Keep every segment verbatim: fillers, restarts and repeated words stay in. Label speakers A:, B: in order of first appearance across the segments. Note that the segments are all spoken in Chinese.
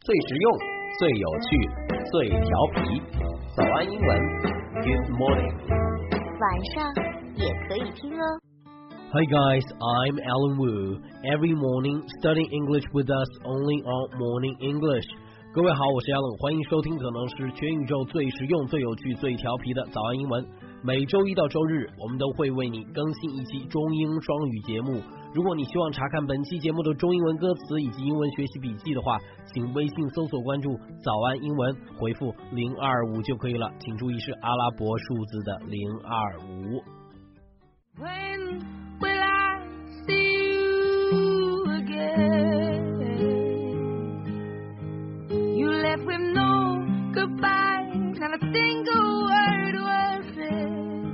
A: 最实用、最有趣、最调皮。早安英文 ，Good morning。
B: 晚上也可以听哦。
A: Hi guys, I'm Alan Wu. Every morning, studying English with us only on Morning English. 各位好，我是 Alan， 欢迎收听可能是全宇宙最实用、最有趣、最调皮的早安英文。每周一到周日，我们都会为你更新一期中英双语节目。如果你希望查看本期节目的中英文歌词以及英文学习笔记的话，请微信搜索关注早安英文，回复零二五就可以了。请注意是阿拉伯数字的零二五。
C: When will I see you again? You left with no goodbye, not a single word was said.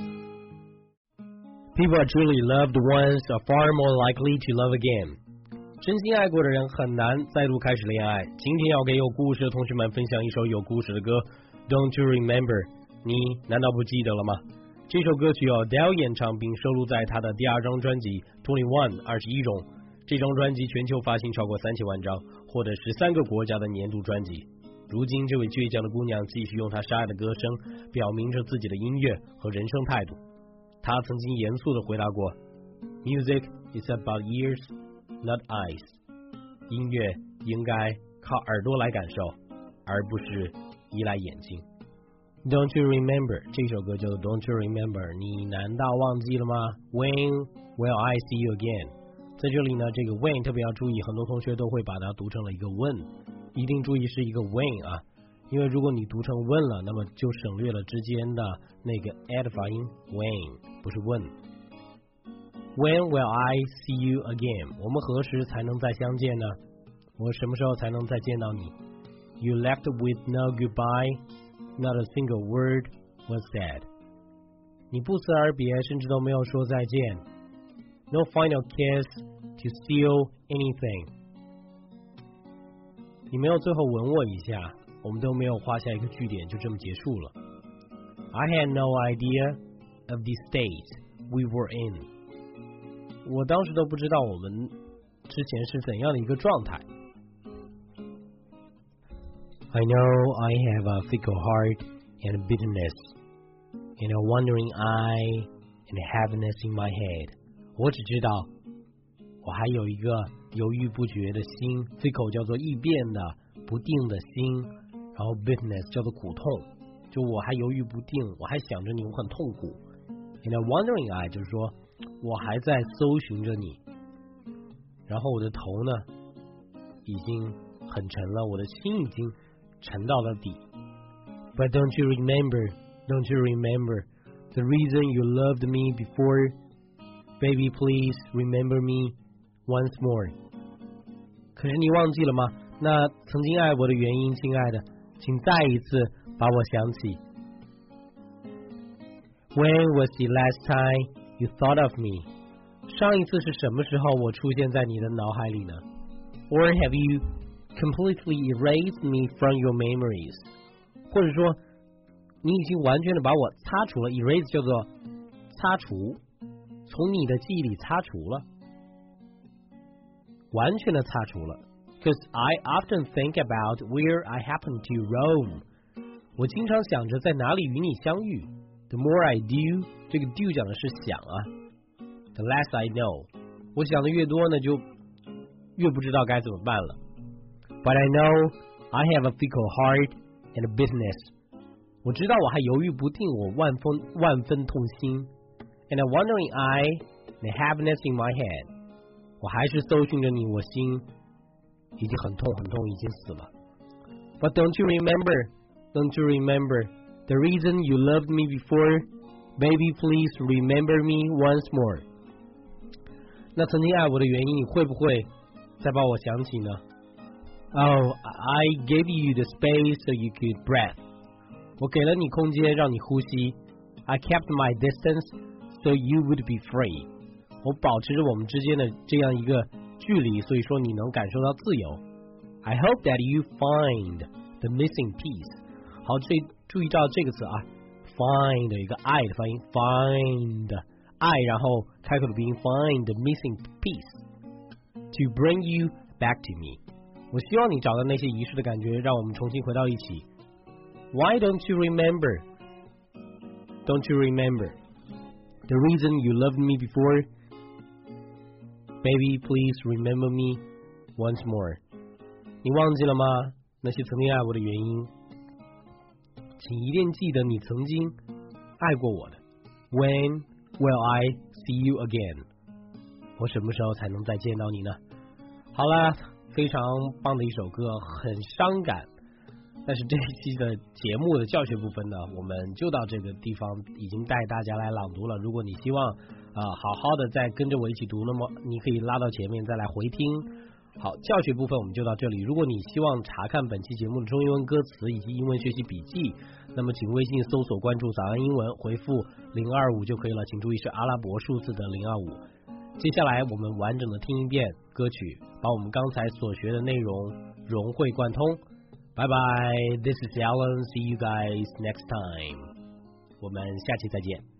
A: People are truly loved ones are far more likely to love again. 真心爱过的人很难再度开始恋爱。今天要给有故事的同学们分享一首有故事的歌 Don't you remember? 你难道不记得了吗？这首歌曲由 Adele 演唱并收录在他的第二张专辑 twenty-one 二十一中。这张专辑全球发行超过三千万张，获得十三个国家的年度专辑。如今这位倔强的姑娘继续用她沙哑的歌声表明着自己的音乐和人生态度。她曾经严肃地回答过 Music is about ears, not eyes. 音乐应该靠耳朵来感受，而不是依赖眼睛。Don't you remember? 这首歌叫做 Don't you remember? 你难道忘记了吗？ When will I see you again? 在这里呢，这个 when 特别要注意，很多同学都会把它读成了一个 when， 一定注意是一个 when 啊，因为如果你读成 when 了，那么就省略了之间的那个 a 的发音 when， 不是 when。 When will I see you again? 我们何时才能再相见呢？我什么时候才能再见到你？ You left with no goodbye, not a single word was said. 你不辞而别，甚至都没有说再见。No final kiss to seal anything. 你没有最后吻我一下，我们都没有画下一个句点，就这么结束了。I had no idea of the state we were in. 我当时都不知道我们之前是怎样的一个状态。I know I have a fickle heart and bitterness, and a wandering eye and heaviness in my head.我只知道我还有一个犹豫不决的心， fickle 叫做易变的不定的心，然后 bitterness 叫做苦痛，就我还犹豫不定，我还想着你，我很痛苦。 and a wandering eye 就是说我还在搜寻着你，然后我的头呢已经很沉了，我的心已经沉到了底。 But don't you remember, don't you remember the reason you loved me before?Baby, please remember me once more. 可是你忘记了吗？那曾经爱我的原因，亲爱的，请再一次把我想起。When was the last time you thought of me? 上一次是什么时候我出现在你的脑海里呢？ Or have you completely erased me from your memories? 或者说，你已经完全的把我擦除了 erase 叫做擦除，从你的记忆里擦除了，完全的擦除了。 Because I often think about where I happen to roam. 我经常想着在哪里与你相遇。 The more I do, 这个 do 讲的是想啊。 The less I know. 我想的越多呢，就越不知道该怎么办了。 But I know I have a fickle heart and a bitterness. 我知道我还犹豫不定，我万分万分痛心。And a wandering eye and a heaviness in my head. 我还是搜寻着你，我心已经很痛很痛，已经死了。 But don't you remember, don't you remember the reason you loved me before? Baby, please remember me once more. 那曾经爱我的原因，你会不会再把我想起呢？ Oh, I gave you the space so you could breathe. 我给了你空间让你呼吸。 I kept my distance.So you would be free. 我保持着我们之间的这样一个距离，所以说你能感受到自由。 I hope that you find the missing piece. 好，注意注意到这个词啊 ，find 有一个 I 的发音 ，find I， 然后开口的鼻音 find the missing piece to bring you back to me. 我希望你找到那些遗失的感觉，让我们重新回到一起。Why don't you remember? Don't you remember the reason you loved me before? Baby, please remember me once more. 你忘记了吗？那些曾经爱我的原因，请一定记得你曾经爱过我的。When will I see you again? 我什么时候才能再见到你呢？好了，非常棒的一首歌，很伤感。但是这一期的节目的教学部分呢，我们就到这个地方，已经带大家来朗读了。如果你希望啊、呃、好好的再跟着我一起读，那么你可以拉到前面再来回听。好，教学部分我们就到这里。如果你希望查看本期节目的中英文歌词以及英文学习笔记，那么请微信搜索关注早安英文，回复零二五就可以了，请注意是阿拉伯数字的零二五。接下来我们完整的听一遍歌曲，把我们刚才所学的内容融会贯通。Bye bye, this is Alan, see you guys next time. 我们下期再见。